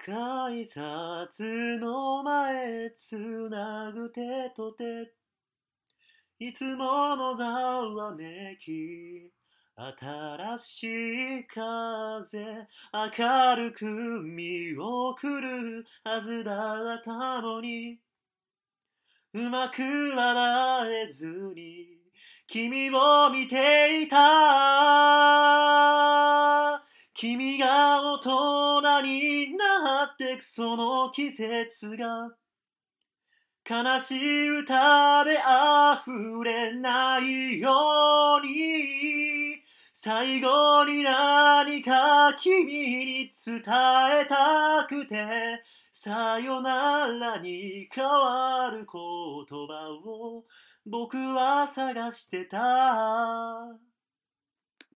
改札の前つなぐ手と手、いつものざわめき、新しい風、明るく見送るはずだったのに、うまく笑えずに君を見ていた。君が大人になってくその季節が悲しい歌で溢れないように、最後に何か君に伝えたくて、さよならに変わる言葉を僕は探してた。